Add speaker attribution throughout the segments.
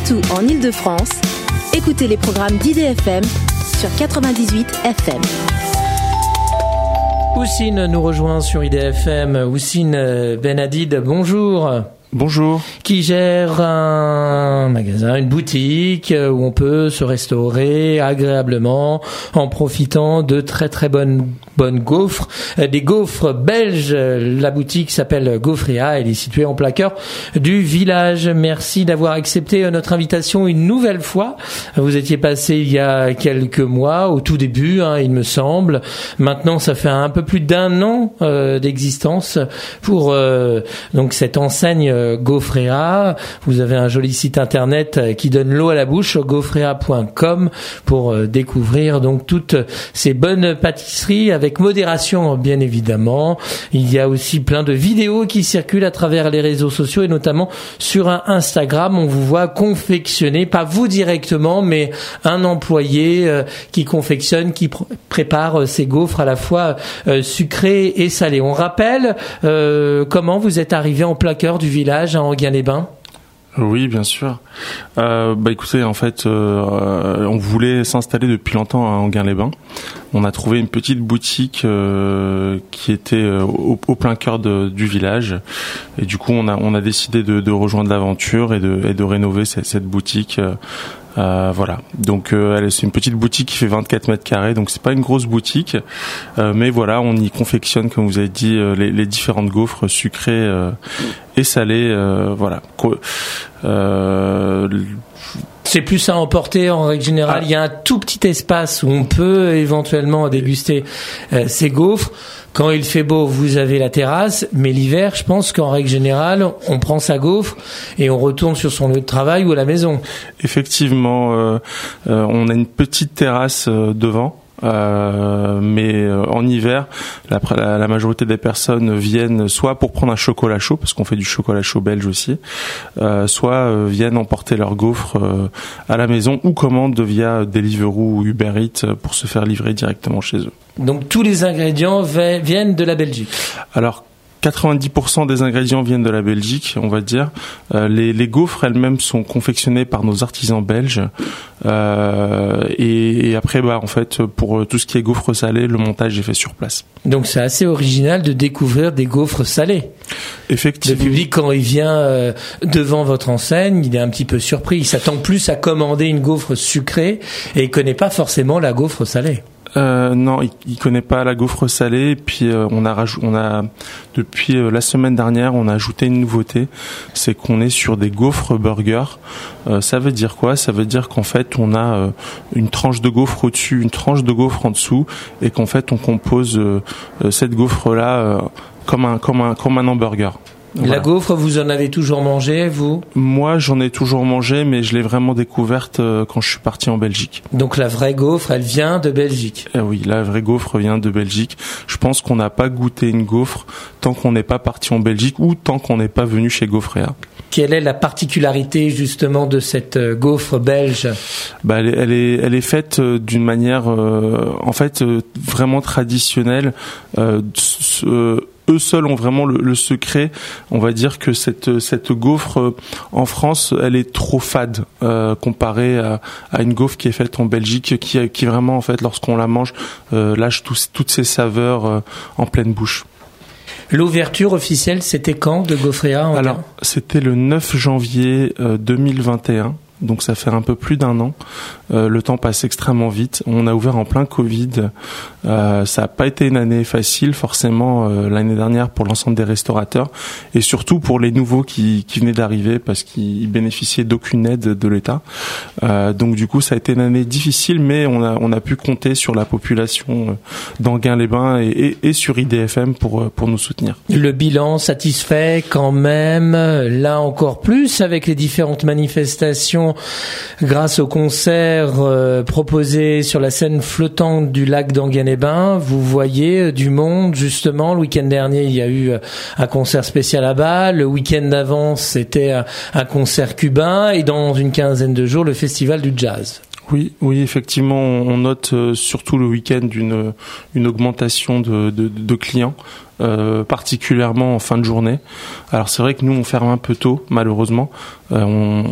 Speaker 1: partout en Île-de-France, écoutez les programmes d'IDFM sur 98 FM.
Speaker 2: Houssine nous rejoint sur IDFM. Houssine Benadid, bonjour.
Speaker 3: Bonjour.
Speaker 2: Qui gère un magasin, une boutique où on peut se restaurer agréablement en profitant de très très bonnes gaufres, des gaufres belges. La boutique s'appelle Gaufréa, elle est située en plein cœur du village. Merci d'avoir accepté notre invitation une nouvelle fois. Vous étiez passé il y a quelques mois, au tout début, il me semble. Maintenant, ça fait un peu plus d'1 an d'existence pour donc cette enseigne Gaufréa. Vous avez un joli site internet qui donne l'eau à la bouche, gaufréa.com, pour découvrir donc toutes ces bonnes pâtisseries avec modération, bien évidemment. Il y a aussi plein de vidéos qui circulent à travers les réseaux sociaux et notamment sur un Instagram. On vous voit confectionner, pas vous directement, mais un employé qui confectionne, qui prépare ces gaufres à la fois sucrées et salées. On rappelle comment vous êtes arrivé en plein cœur du village à Enghien-les-Bains.
Speaker 3: Oui, bien sûr. Écoutez, en fait, on voulait s'installer depuis longtemps à Enghien-les-Bains. On a trouvé une petite boutique qui était au plein cœur du village, et du coup, on a décidé de rejoindre l'aventure et de rénover cette boutique. Voilà. Donc c'est une petite boutique qui fait 24 mètres carrés, donc c'est pas une grosse boutique, mais voilà, on y confectionne, comme vous avez dit, les différentes gaufres sucrées et salées. Voilà.
Speaker 2: C'est plus à emporter en règle générale. Il y a un tout petit espace où on peut éventuellement déguster ces gaufres. Quand il fait beau, vous avez la terrasse, mais l'hiver, je pense qu'en règle générale, on prend sa gaufre et on retourne sur son lieu de travail ou à la maison.
Speaker 3: Effectivement, on a une petite terrasse devant. Mais en hiver, la majorité des personnes viennent soit pour prendre un chocolat chaud, parce qu'on fait du chocolat chaud belge aussi, soit viennent emporter leurs gaufres à la maison ou commandent via Deliveroo ou Uber Eats pour se faire livrer directement chez eux.
Speaker 2: Donc tous les ingrédients viennent de la Belgique. Alors
Speaker 3: 90% des ingrédients viennent de la Belgique, on va dire. Les gaufres elles-mêmes sont confectionnées par nos artisans belges. Et après, en fait, pour tout ce qui est gaufres salées, le montage est fait sur place.
Speaker 2: Donc c'est assez original de découvrir des gaufres salées.
Speaker 3: Effectivement.
Speaker 2: Le public, quand il vient devant votre enseigne, il est un petit peu surpris. Il s'attend plus à commander une gaufre sucrée et il connaît pas forcément la gaufre salée.
Speaker 3: Non, il connaît pas la gaufre salée. Et puis on a depuis la semaine dernière, on a ajouté une nouveauté, c'est qu'on est sur des gaufres burger. Ça veut dire quoi ? Ça veut dire qu'en fait on a une tranche de gaufre au-dessus, une tranche de gaufre en dessous, et qu'en fait on compose cette gaufre là comme un hamburger. Voilà.
Speaker 2: La gaufre, vous en avez toujours mangé, vous ?
Speaker 3: Moi, j'en ai toujours mangé, mais je l'ai vraiment découverte quand je suis parti en Belgique.
Speaker 2: Donc la vraie gaufre, elle vient de Belgique ?
Speaker 3: Oui, la vraie gaufre vient de Belgique. Je pense qu'on n'a pas goûté une gaufre tant qu'on n'est pas parti en Belgique ou tant qu'on n'est pas venu chez Gaufréa.
Speaker 2: Quelle est la particularité justement de cette gaufre belge ?
Speaker 3: Elle est faite d'une manière, vraiment traditionnelle. Eux seuls ont vraiment le secret. On va dire que cette gaufre en France, elle est trop fade comparée à une gaufre qui est faite en Belgique, qui vraiment en fait lorsqu'on la mange lâche toutes ses saveurs en pleine bouche.
Speaker 2: L'ouverture officielle, c'était quand de Gaufréa ?
Speaker 3: Alors, c'était le 9 janvier 2021. Donc ça fait un peu plus d'1 an. Le temps passe extrêmement vite. On a ouvert en plein Covid. Ça n'a pas été une année facile, forcément, l'année dernière pour l'ensemble des restaurateurs et surtout pour les nouveaux qui venaient d'arriver parce qu'ils bénéficiaient d'aucune aide de l'État. Donc du coup, ça a été une année difficile, mais on a pu compter sur la population d'Enghien-les-Bains et sur IDFM pour nous soutenir.
Speaker 2: Le bilan satisfait quand même, là encore plus avec les différentes manifestations grâce au concert proposé sur la scène flottante du lac d'Enghien-les-Bains. Vous voyez du monde, justement. Le week-end dernier, il y a eu un concert spécial là-bas. Le week-end d'avant, c'était un concert cubain. Et dans une quinzaine de jours, le festival du jazz.
Speaker 3: Oui, effectivement, on note surtout le week-end une augmentation de clients. Particulièrement en fin de journée. Alors c'est vrai que nous on ferme un peu tôt malheureusement. On est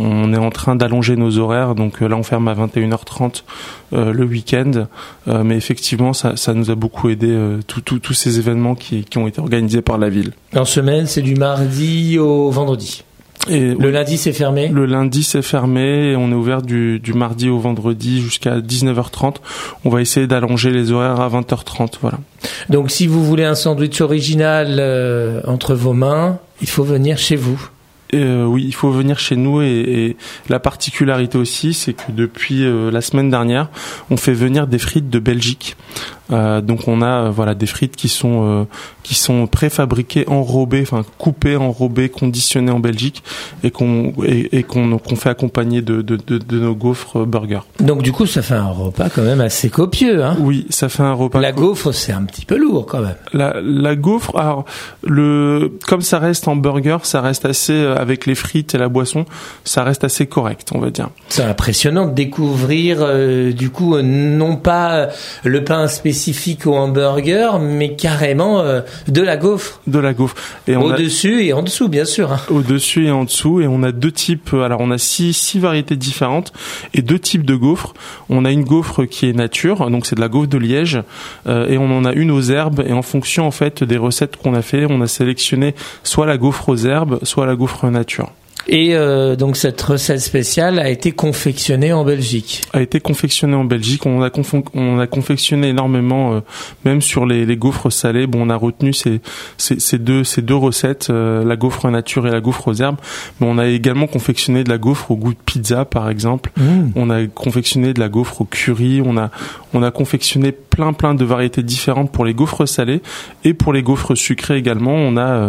Speaker 3: en train d'allonger nos horaires. Donc là, on ferme à 21h30 le week-end. Mais effectivement, ça nous a beaucoup aidé, tous ces événements qui ont été organisés par la ville.
Speaker 2: En semaine, c'est du mardi au vendredi. Et le lundi, c'est fermé ?
Speaker 3: Le lundi, c'est fermé. Et on est ouvert du mardi au vendredi jusqu'à 19h30. On va essayer d'allonger les horaires à 20h30. Voilà.
Speaker 2: Donc, si vous voulez un sandwich original entre vos mains, il faut venir chez vous.
Speaker 3: Oui, il faut venir chez nous et la particularité aussi, c'est que depuis la semaine dernière, on fait venir des frites de Belgique. Donc on a des frites qui sont préfabriquées, enrobées, enfin coupées, enrobées, conditionnées en Belgique et qu'on fait accompagner de nos gaufres burgers.
Speaker 2: Donc du coup, ça fait un repas quand même assez copieux, hein.
Speaker 3: Oui, ça fait un repas.
Speaker 2: La gaufre, c'est un petit peu lourd quand même.
Speaker 3: La gaufre, alors comme ça reste en burger, ça reste assez avec les frites et la boisson, ça reste assez correct, on va dire.
Speaker 2: C'est impressionnant de découvrir du coup non pas le pain spécifique au hamburger, mais carrément de la gaufre.
Speaker 3: De la gaufre.
Speaker 2: Et au-dessus et en dessous, bien sûr. Hein.
Speaker 3: Au-dessus et en dessous, et on a deux types. Alors on a six variétés différentes et deux types de gaufres. On a une gaufre qui est nature, donc c'est de la gaufre de Liège, et on en a une aux herbes. Et en fonction en fait des recettes qu'on a fait, on a sélectionné soit la gaufre aux herbes, soit la gaufre nature.
Speaker 2: Et donc cette recette spéciale a été confectionnée en Belgique.
Speaker 3: A été confectionnée en Belgique. On a confectionné énormément, même sur les gaufres salées. Bon, on a retenu ces deux recettes, la gaufre nature et la gaufre aux herbes. Mais on a également confectionné de la gaufre au goût de pizza, par exemple. On a confectionné de la gaufre au curry. On a confectionné plein de variétés différentes pour les gaufres salées et pour les gaufres sucrées également. On a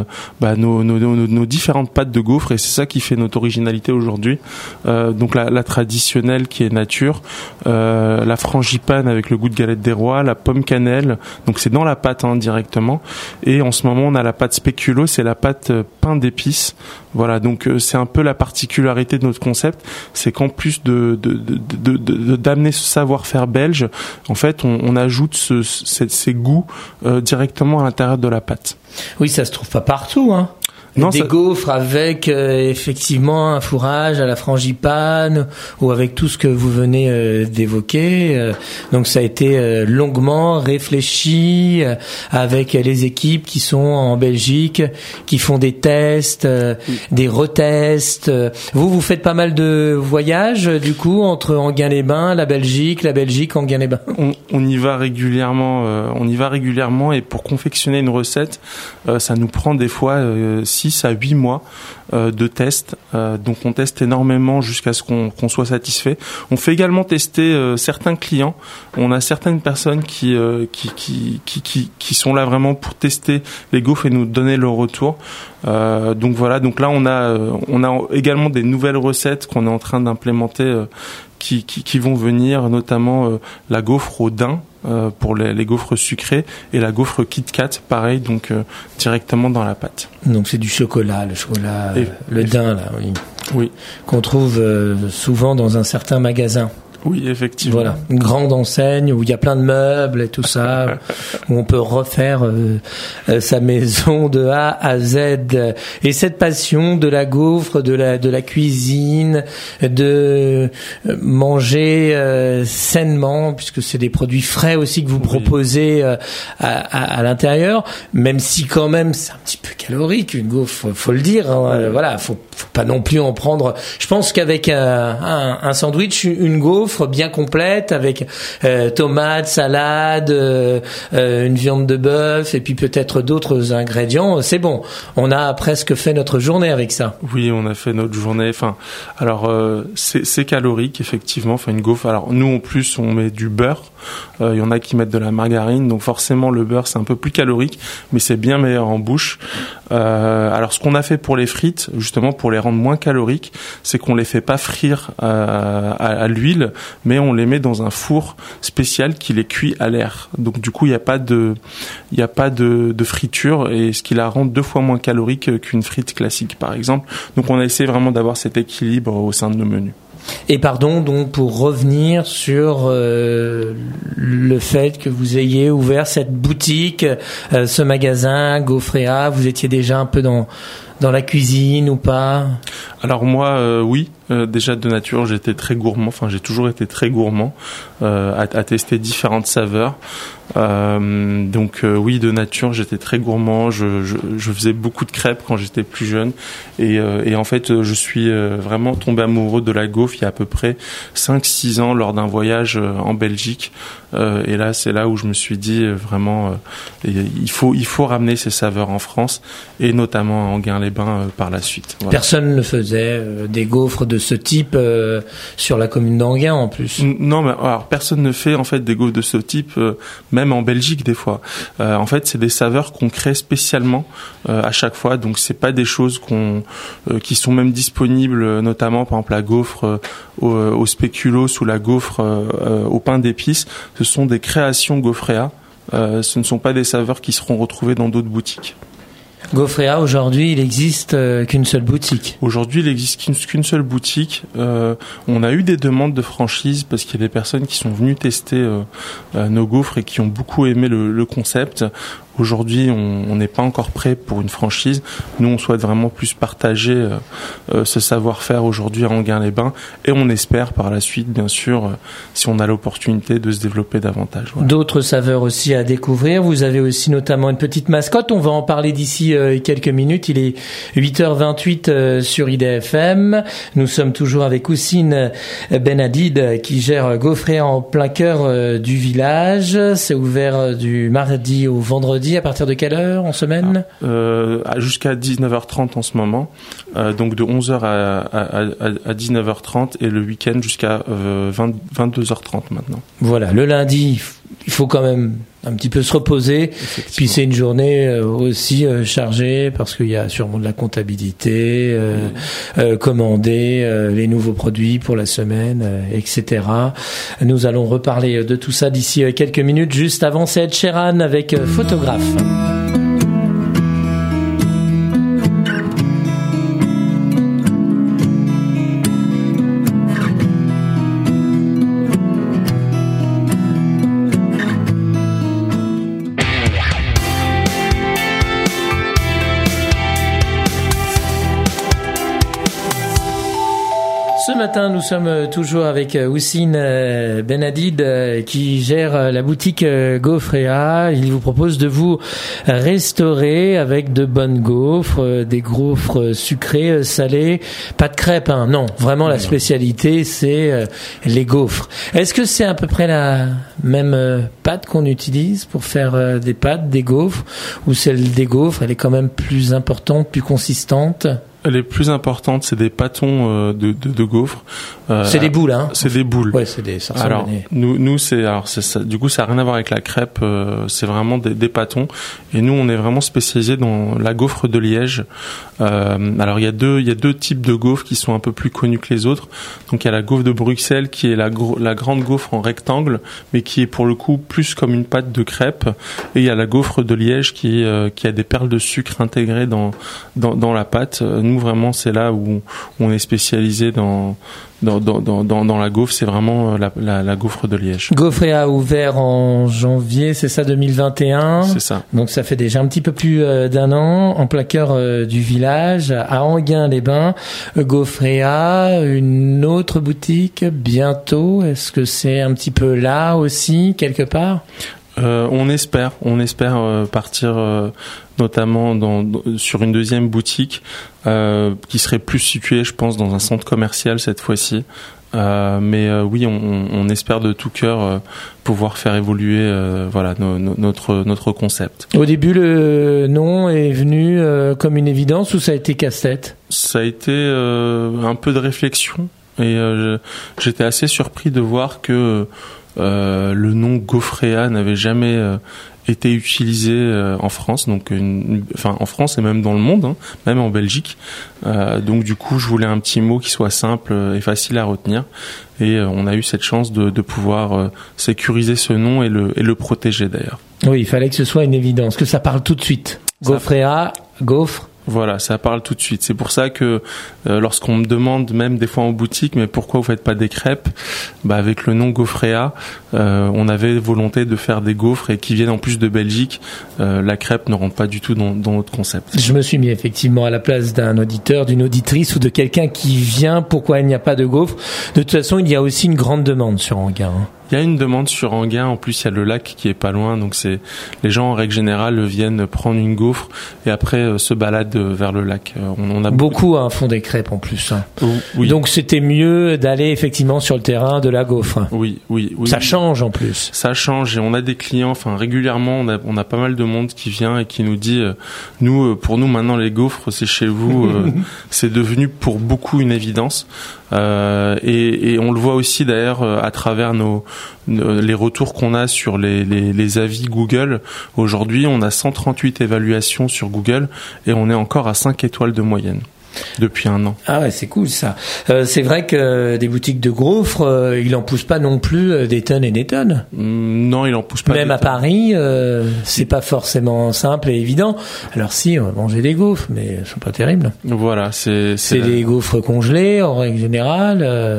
Speaker 3: nos différentes pâtes de gaufres et c'est ça qui fait notre originalité aujourd'hui. Donc la traditionnelle qui est nature, la frangipane avec le goût de galette des rois, la pomme cannelle, donc c'est dans la pâte directement. Et en ce moment on a la pâte spéculoos, c'est la pâte pain d'épices. Voilà, donc c'est un peu la particularité de notre concept, c'est qu'en plus d'amener ce savoir-faire belge, en fait on ajoute ces goûts directement à l'intérieur de la pâte.
Speaker 2: Oui, ça se trouve pas partout, hein. Non, des gaufres avec effectivement un fourrage à la frangipane ou avec tout ce que vous venez d'évoquer. Donc ça a été longuement réfléchi avec les équipes qui sont en Belgique, qui font des tests, des retests. Vous faites pas mal de voyages du coup entre Enghien-les-Bains, la Belgique, Enghien-les-Bains.
Speaker 3: On y va régulièrement et pour confectionner une recette, ça nous prend des fois 6 à 8 mois de tests. Donc on teste énormément jusqu'à ce qu'on soit satisfait. On fait également tester certains clients. On a certaines personnes qui sont là vraiment pour tester les gaufres et nous donner leur retour. Donc voilà, donc là on a également des nouvelles recettes qu'on est en train d'implémenter qui vont venir, notamment la gaufre au daim pour les gaufres sucrées et la gaufre Kit Kat, pareil, donc directement dans la pâte.
Speaker 2: Donc c'est du chocolat, le daim là, oui.
Speaker 3: Oui.
Speaker 2: Qu'on trouve souvent dans un certain magasin.
Speaker 3: Oui, effectivement.
Speaker 2: Voilà, une grande enseigne où il y a plein de meubles et tout ça, où on peut refaire sa maison de A à Z. Et cette passion de la gaufre, de la cuisine, de manger sainement, puisque c'est des produits frais aussi que vous proposez à l'intérieur, même si quand même c'est un petit peu calorique une gaufre, faut le dire. Hein, voilà, faut pas non plus en prendre. Je pense qu'avec un sandwich, une gaufre bien complète avec tomates, salade, une viande de bœuf et puis peut-être d'autres ingrédients, c'est bon. On a presque fait notre journée avec ça.
Speaker 3: Oui, on a fait notre journée. Enfin, alors c'est calorique effectivement. Enfin, une gaufre. Alors nous en plus on met du beurre. Il y en a qui mettent de la margarine, donc forcément le beurre c'est un peu plus calorique, mais c'est bien meilleur en bouche. Alors ce qu'on a fait pour les frites, justement pour les rendre moins caloriques, c'est qu'on les fait pas frire à l'huile, mais on les met dans un four spécial qui les cuit à l'air. Donc du coup il y a pas de friture, et ce qui la rend 2 fois moins calorique qu'une frite classique par exemple. Donc on a essayé vraiment d'avoir cet équilibre au sein de nos menus.
Speaker 2: Et pardon, donc pour revenir sur le fait que vous ayez ouvert cette boutique, ce magasin Gaufréa, vous étiez déjà un peu dans dans la cuisine ou pas?
Speaker 3: Alors moi, oui. Déjà de nature, j'étais très gourmand. Enfin, j'ai toujours été très gourmand à tester différentes saveurs. Donc oui, de nature, j'étais très gourmand. Je faisais beaucoup de crêpes quand j'étais plus jeune. Et en fait, je suis vraiment tombé amoureux de la gaufre il y a à peu près 5-6 ans lors d'un voyage en Belgique. Et là, c'est là où je me suis dit vraiment, il faut ramener ces saveurs en France et notamment à Enghien-les-Bains par la suite. Voilà.
Speaker 2: Personne ne faisait des gaufres de ce type sur la commune d'Enghien en plus.
Speaker 3: Non, mais alors personne ne fait en fait des gaufres de ce type, même en Belgique des fois. En fait, c'est des saveurs qu'on crée spécialement à chaque fois. Donc c'est pas des choses qui sont même disponibles, notamment par exemple la gaufre au spéculoos ou la gaufre au pain d'épices. Ce sont des créations Gaufréa. Ce ne sont pas des saveurs qui seront retrouvées dans d'autres boutiques.
Speaker 2: Gaufréa, aujourd'hui, il existe qu'une seule boutique.
Speaker 3: Aujourd'hui, il existe qu'une seule boutique. On a eu des demandes de franchise parce qu'il y a des personnes qui sont venues tester nos gaufres et qui ont beaucoup aimé le concept. Aujourd'hui, on n'est pas encore prêt pour une franchise. Nous, on souhaite vraiment plus partager ce savoir-faire aujourd'hui à Enghien-les-Bains et on espère par la suite, bien sûr, si on a l'opportunité de se développer davantage. Voilà.
Speaker 2: D'autres saveurs aussi à découvrir. Vous avez aussi notamment une petite mascotte. On va en parler d'ici quelques minutes. Il est 8h28 sur IDFM. Nous sommes toujours avec Houssine Benadid qui gère Gaufréa en plein cœur du village. C'est ouvert du mardi au vendredi. À partir de quelle heure en semaine?
Speaker 3: Jusqu'à 19h30 en ce moment. Donc de 11h à 19h30 et le week-end jusqu'à 22h30 maintenant.
Speaker 2: Voilà, le lundi, il faut quand même un petit peu se reposer. Puis c'est une journée aussi chargée parce qu'il y a sûrement de la comptabilité, commander les nouveaux produits pour la semaine, etc. Nous allons reparler de tout ça d'ici quelques minutes. Juste avant, c'est Ed Sheeran avec Photographe. Ce matin, nous sommes toujours avec Houssine Benadid qui gère la boutique Gaufréa. Il vous propose de vous restaurer avec de bonnes gaufres, des gaufres sucrées, salées, pas de crêpes, hein. Non, vraiment la spécialité, c'est les gaufres. Est-ce que c'est à peu près la même pâte qu'on utilise pour faire des pâtes, des gaufres, ou celle des gaufres, elle est quand même plus importante, plus consistante?
Speaker 3: Les plus importantes, c'est des pâtons de gaufres.
Speaker 2: C'est des boules, hein.
Speaker 3: C'est des boules.
Speaker 2: Ouais, c'est des. Ça
Speaker 3: alors nous c'est ça. Du coup, ça a rien à voir avec la crêpe. C'est vraiment des pâtons. Et nous, on est vraiment spécialisé dans la gaufre de Liège. Alors il y a deux types de gaufres qui sont un peu plus connus que les autres. Donc il y a la gaufre de Bruxelles qui est la grande gaufre en rectangle, mais qui est pour le coup plus comme une pâte de crêpe. Et il y a la gaufre de Liège qui a des perles de sucre intégrées dans la pâte. Nous vraiment c'est là où on est spécialisé dans la gaufre, c'est vraiment la gaufre de Liège.
Speaker 2: Gaufréa a ouvert en janvier, c'est ça, 2021.
Speaker 3: C'est ça.
Speaker 2: Donc ça fait déjà un petit peu plus d'un an, en plein cœur du village, à Enghien-les-Bains. Gaufréa, une autre boutique bientôt. Est-ce que c'est un petit peu là aussi, quelque part?
Speaker 3: On espère partir notamment sur une deuxième boutique qui serait plus située, je pense, dans un centre commercial cette fois-ci. Mais oui, on espère de tout cœur pouvoir faire évoluer notre concept.
Speaker 2: Au début, le nom est venu comme une évidence ou ça a été casse-tête?
Speaker 3: Ça a été un peu de réflexion et j'étais assez surpris de voir que le nom Gaufréa n'avait jamais été utilisé en France, donc en France et même dans le monde, hein, même en Belgique. Donc du coup, je voulais un petit mot qui soit simple et facile à retenir. Et on a eu cette chance de pouvoir sécuriser ce nom et le protéger d'ailleurs.
Speaker 2: Oui, il fallait que ce soit une évidence, que ça parle tout de suite. Gaufréa, gaufre.
Speaker 3: Voilà, ça parle tout de suite. C'est pour ça que lorsqu'on me demande, même des fois en boutique, mais pourquoi vous faites pas des crêpes, avec le nom Gaufréa, on avait volonté de faire des gaufres et qui viennent en plus de Belgique. La crêpe ne rentre pas du tout dans notre concept.
Speaker 2: Je me suis mis effectivement à la place d'un auditeur, d'une auditrice ou de quelqu'un qui vient. Pourquoi il n'y a pas de gaufres ? De toute façon, il y a aussi une grande demande sur Enghien.
Speaker 3: Il y a une demande sur Enghien, en plus il y a le lac qui est pas loin, donc les gens en règle générale viennent prendre une gaufre et après se baladent vers le lac. On a
Speaker 2: beaucoup font des crêpes en plus.
Speaker 3: Oui.
Speaker 2: Donc c'était mieux d'aller effectivement sur le terrain de la gaufre.
Speaker 3: Oui.
Speaker 2: Ça change en plus.
Speaker 3: Ça change et on a des clients, régulièrement on a pas mal de monde qui vient et qui nous dit pour nous maintenant les gaufres c'est chez vous, c'est devenu pour beaucoup une évidence. Et on le voit aussi d'ailleurs à travers les retours qu'on a sur les avis Google. Aujourd'hui, on a 138 évaluations sur Google et on est encore à 5 étoiles de moyenne. Depuis 1 an.
Speaker 2: Ah ouais, c'est cool ça. C'est vrai que des boutiques de gaufres, il en pousse pas non plus des tonnes et des tonnes.
Speaker 3: Non, il en pousse pas.
Speaker 2: Même à Paris, c'est pas forcément simple et évident. Alors si, on va manger des gaufres, mais elles sont pas terribles.
Speaker 3: Voilà, c'est
Speaker 2: des gaufres congelées en règle générale.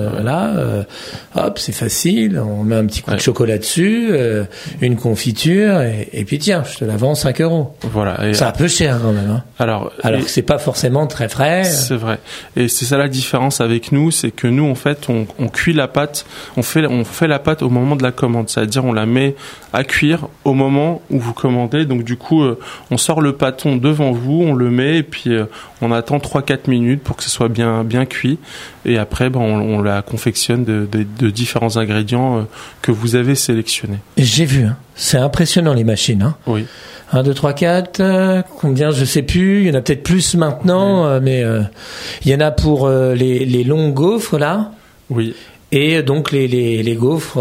Speaker 2: Hop, c'est facile. On met un petit coup de chocolat dessus, une confiture et puis tiens, je te la vends 5 €.
Speaker 3: Voilà.
Speaker 2: C'est un peu cher quand même. Alors que c'est pas forcément très frais.
Speaker 3: C'est vrai. Et c'est ça la différence avec nous, c'est que nous, en fait, on cuit la pâte, on fait la pâte au moment de la commande. C'est-à-dire, on la met à cuire au moment où vous commandez. Donc, du coup, on sort le pâton devant vous, on le met et puis on attend 3-4 minutes pour que ce soit bien cuit. Et après, on la confectionne de différents ingrédients que vous avez sélectionnés.
Speaker 2: J'ai vu, c'est impressionnant les machines.
Speaker 3: Oui.
Speaker 2: 1, 2, 3, 4, combien je sais plus, il y en a peut-être plus maintenant, mais il y en a pour les longues gaufres là.
Speaker 3: Oui.
Speaker 2: Et donc les gaufres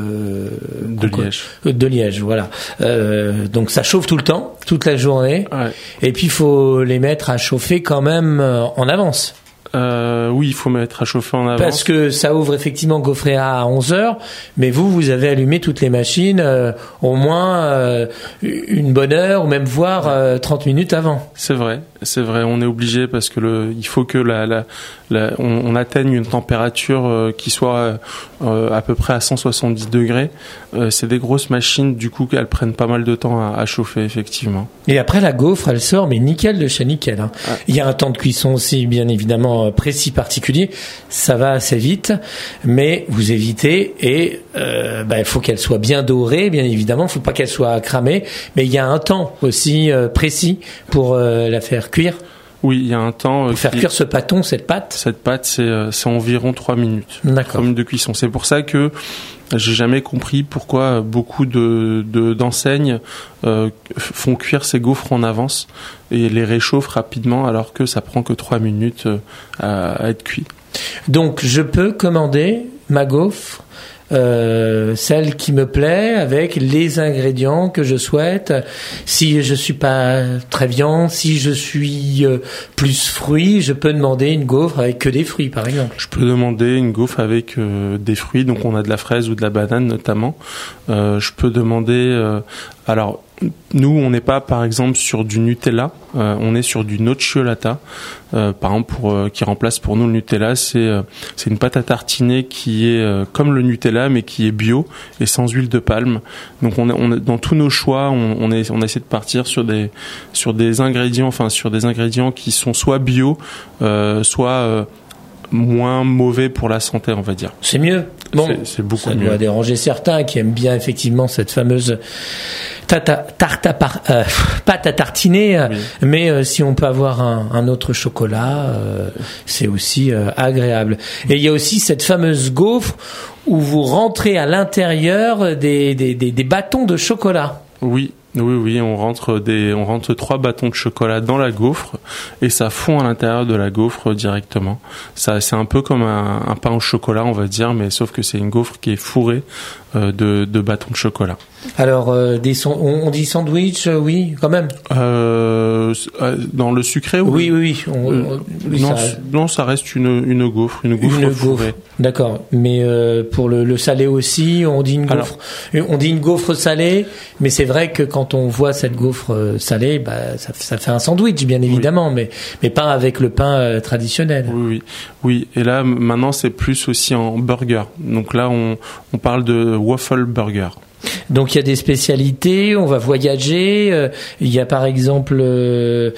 Speaker 3: de Liège.
Speaker 2: De Liège, voilà. Donc ça chauffe tout le temps, toute la journée.
Speaker 3: Ouais.
Speaker 2: Et puis il faut les mettre à chauffer quand même en avance.
Speaker 3: Oui, il faut mettre à chauffer en avance.
Speaker 2: Parce que ça ouvre effectivement Gaufréa à 11h, mais vous avez allumé toutes les machines au moins une bonne heure ou même voire 30 minutes avant.
Speaker 3: C'est vrai, on est obligé parce que il faut que on atteigne une température qui soit à peu près à 170 degrés. C'est des grosses machines, du coup, qu'elles prennent pas mal de temps à chauffer, effectivement.
Speaker 2: Et après, la gaufre, elle sort, mais nickel de chez nickel. Ah. Il y a un temps de cuisson aussi, bien évidemment, précis, particulier. Ça va assez vite, mais vous évitez et il faut qu'elle soit bien dorée, bien évidemment. Il ne faut pas qu'elle soit cramée, mais il y a un temps aussi précis pour la faire cuire.
Speaker 3: Oui, il y a un temps...
Speaker 2: Pour faire cuire ce pâton, cette pâte.
Speaker 3: Cette pâte, c'est environ 3 minutes.
Speaker 2: D'accord.
Speaker 3: 3 minutes de cuisson. C'est pour ça que j'ai jamais compris pourquoi beaucoup d'enseignes font cuire ces gaufres en avance et les réchauffent rapidement alors que ça prend que 3 minutes à être cuit.
Speaker 2: Donc, je peux commander ma gaufre celle qui me plaît avec les ingrédients que je souhaite. Si je suis pas très viande, si je suis plus fruits, je peux demander une gaufre avec que des fruits, par exemple.
Speaker 3: Je peux demander une gaufre avec des fruits, donc on a de la fraise ou de la banane notamment. Je peux demander alors nous, on n'est pas, par exemple, sur du Nutella. On est sur du nocciolata. Par exemple, qui remplace pour nous le Nutella, c'est une pâte à tartiner qui est comme le Nutella, mais qui est bio et sans huile de palme. Donc, on dans tous nos choix, on essaie de partir sur des ingrédients qui sont soit bio, soit moins mauvais pour la santé, on va dire.
Speaker 2: C'est mieux. Bon,
Speaker 3: c'est beaucoup
Speaker 2: ça
Speaker 3: mieux.
Speaker 2: doit déranger certains qui aiment bien effectivement cette fameuse pâte à tartiner, oui. Mais si on peut avoir un autre chocolat, c'est aussi agréable. Et il y a aussi cette fameuse gaufre où vous rentrez à l'intérieur des bâtons de chocolat.
Speaker 3: Oui, on rentre 3 bâtons de chocolat dans la gaufre et ça fond à l'intérieur de la gaufre directement. Ça, c'est un peu comme un pain au chocolat, on va dire, mais sauf que c'est une gaufre qui est fourrée de bâtons de chocolat.
Speaker 2: Alors, on dit sandwich, oui, quand même.
Speaker 3: Dans le sucré,
Speaker 2: oui.
Speaker 3: Non, ça reste une gaufre, une gaufre fourrée.
Speaker 2: D'accord, mais pour le salé aussi, on dit une gaufre. On dit une gaufre salée, mais c'est vrai que quand quand on voit cette gaufre salée, ça fait un sandwich, bien évidemment, mais pas avec le pain traditionnel.
Speaker 3: Oui. Et là, maintenant, c'est plus aussi en burger. Donc là, on parle de waffle burger.
Speaker 2: Donc il y a des spécialités, on va voyager, il y a par exemple les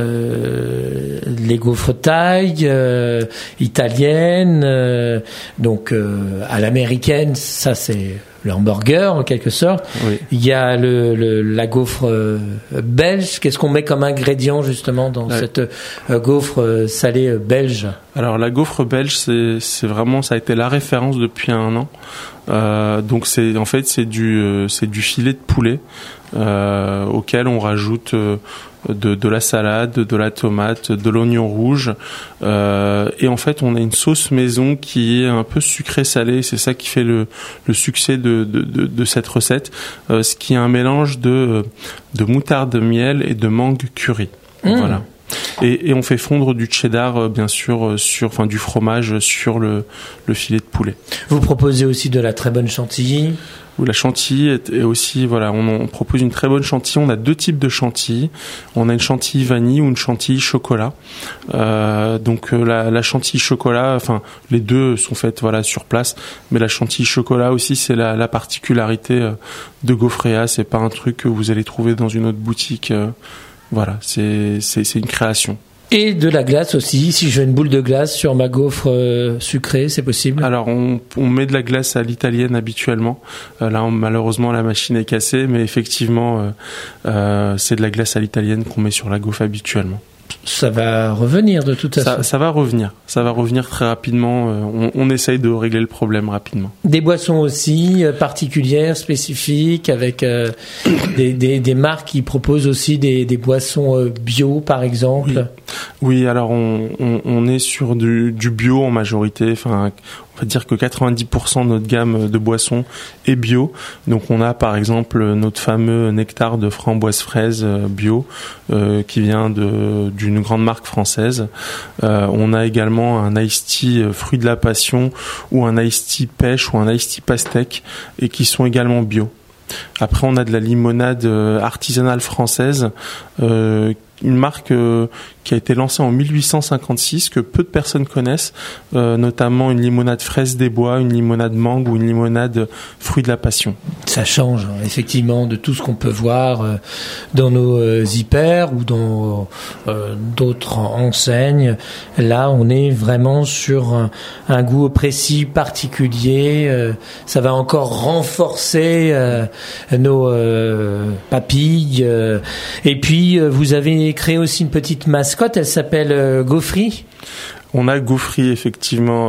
Speaker 2: gaufres thaï, italiennes, donc à l'américaine, ça c'est le hamburger en quelque sorte.
Speaker 3: Oui.
Speaker 2: Il y a la gaufre belge. Qu'est-ce qu'on met comme ingrédient justement dans cette gaufre salée belge?
Speaker 3: Alors la gaufre belge, c'est vraiment, ça a été la référence depuis un an. Donc c'est du filet de poulet auquel on rajoute de la salade, de la tomate, de l'oignon rouge, et en fait on a une sauce maison qui est un peu sucrée salée. C'est ça qui fait le succès de cette recette, ce qui est un mélange de moutarde, miel et de mangue curry. Voilà. Et on fait fondre du cheddar, bien sûr, du fromage sur le filet de poulet.
Speaker 2: Vous proposez aussi de la très bonne chantilly.
Speaker 3: La chantilly est aussi, voilà, on propose une très bonne chantilly. On a deux types de chantilly. On a une chantilly vanille ou une chantilly chocolat. Donc la chantilly chocolat, les deux sont faites sur place. Mais la chantilly chocolat aussi, c'est la particularité de Gaufréa. C'est pas un truc que vous allez trouver dans une autre boutique. Voilà, c'est une création.
Speaker 2: Et de la glace aussi. Si je veux une boule de glace sur ma gaufre sucrée, c'est possible?
Speaker 3: Alors, on met de la glace à l'italienne habituellement. Là, malheureusement, la machine est cassée, mais effectivement, c'est de la glace à l'italienne qu'on met sur la gaufre habituellement.
Speaker 2: Ça va revenir de toute façon.
Speaker 3: Ça va revenir très rapidement. On essaye de régler le problème rapidement.
Speaker 2: Des boissons aussi particulières, spécifiques, avec des marques qui proposent aussi des boissons bio, par exemple.
Speaker 3: Oui, alors on est sur du bio en majorité. On va dire que 90% de notre gamme de boissons est bio. Donc on a par exemple notre fameux nectar de framboise fraise bio qui vient d'une grande marque française. On a également un iced tea fruit de la passion ou un iced tea pêche ou un iced tea pastèque et qui sont également bio. Après on a de la limonade artisanale française, une marque qui a été lancée en 1856, que peu de personnes connaissent, notamment une limonade fraise des bois, une limonade mangue ou une limonade fruit de la passion.
Speaker 2: Ça change effectivement de tout ce qu'on peut voir dans nos hyper ou dans d'autres enseignes. Là, on est vraiment sur un goût précis, particulier. Ça va encore renforcer nos papilles. Et puis, vous avez créé aussi une petite mascotte. Elle s'appelle Gaufry.
Speaker 3: On a Gaufry effectivement.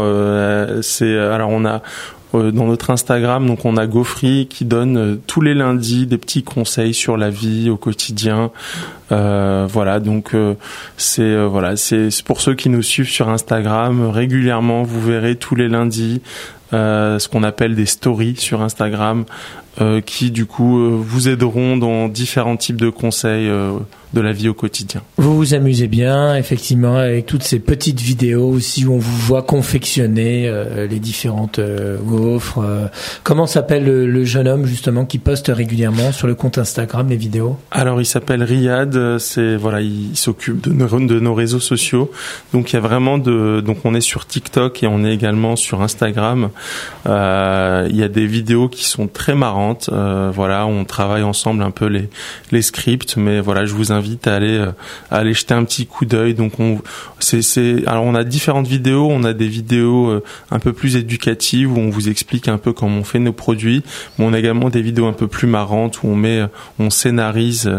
Speaker 3: Alors on a dans notre Instagram, donc on a Gaufry qui donne tous les lundis des petits conseils sur la vie au quotidien. Donc c'est pour ceux qui nous suivent sur Instagram régulièrement. Vous verrez tous les lundis ce qu'on appelle des stories sur Instagram qui du coup vous aideront dans différents types de conseils de la vie au quotidien.
Speaker 2: Vous vous amusez bien, effectivement, avec toutes ces petites vidéos aussi où on vous voit confectionner les différentes gaufres. Comment s'appelle le jeune homme justement qui poste régulièrement sur le compte Instagram les vidéos? Alors
Speaker 3: il s'appelle Riyad. Il s'occupe de nos réseaux sociaux. Donc il y a vraiment donc on est sur TikTok et on est également sur Instagram. Il y a des vidéos qui sont très marrantes. On travaille ensemble un peu les scripts, mais voilà, je vous invite à aller jeter un petit coup d'œil. Donc alors on a différentes vidéos. On a des vidéos un peu plus éducatives où on vous explique un peu comment on fait nos produits, mais on a également des vidéos un peu plus marrantes où on scénarise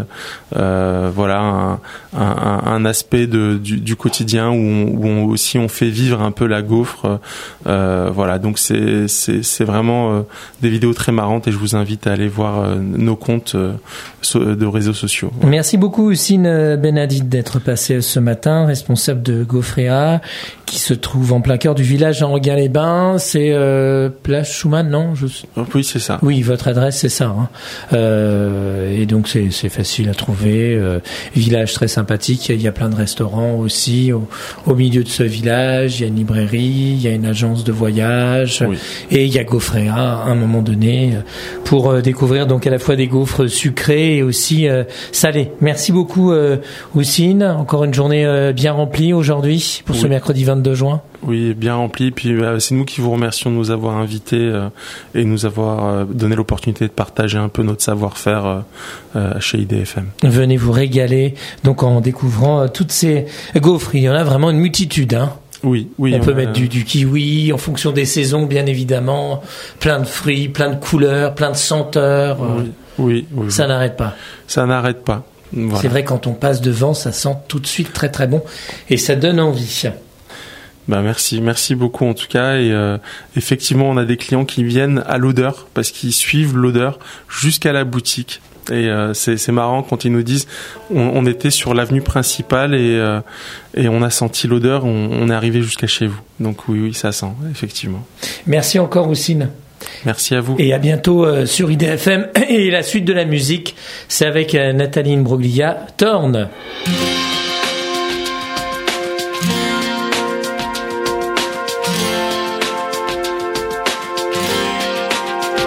Speaker 3: un aspect du quotidien où on fait vivre un peu la gaufre. Donc c'est vraiment des vidéos très marrantes et je vous invite à aller voir nos comptes de réseaux sociaux.
Speaker 2: Merci beaucoup Houssine Benadid d'être passé ce matin, responsable de Gaufréa qui se trouve en plein cœur du village à Enghien-les-Bains. C'est place Schumann, non?
Speaker 3: Oui, c'est ça.
Speaker 2: Oui, votre adresse, c'est ça. Et donc, c'est facile à trouver. Village très sympathique. Il y a plein de restaurants aussi. Au milieu de ce village, il y a une librairie, il y a une agence de voyage. Oui. Et il y a Gaufréa, à un moment donné, pour découvrir donc à la fois des gaufres sucrés et aussi salés. Merci beaucoup, Houssine. Encore une journée bien remplie aujourd'hui pour ce mercredi 22 juin.
Speaker 3: Oui, bien rempli. Puis c'est nous qui vous remercions de nous avoir invités et nous avoir donné l'opportunité de partager un peu notre savoir-faire chez IDFM.
Speaker 2: Venez vous régaler donc en découvrant toutes ces gaufres. Il y en a vraiment une multitude. Hein.
Speaker 3: Oui.
Speaker 2: On peut mettre du kiwi en fonction des saisons, bien évidemment. Plein de fruits, plein de couleurs, plein de senteurs.
Speaker 3: Oui.
Speaker 2: Ça n'arrête pas.
Speaker 3: Ça n'arrête pas. Voilà.
Speaker 2: C'est vrai, quand on passe devant, ça sent tout de suite très très bon et ça donne envie.
Speaker 3: Merci beaucoup en tout cas. Et effectivement, on a des clients qui viennent à l'odeur parce qu'ils suivent l'odeur jusqu'à la boutique. Et c'est marrant quand ils nous disent on était sur l'avenue principale et on a senti l'odeur, on est arrivé jusqu'à chez vous. Donc oui, ça sent, effectivement.
Speaker 2: Merci encore, Houssine.
Speaker 3: Merci à vous.
Speaker 2: Et à bientôt sur IDFM. Et la suite de la musique, c'est avec Nathalie Imbroglia, Torn.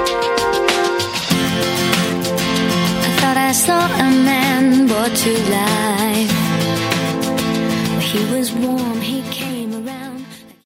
Speaker 4: I saw a man brought to life.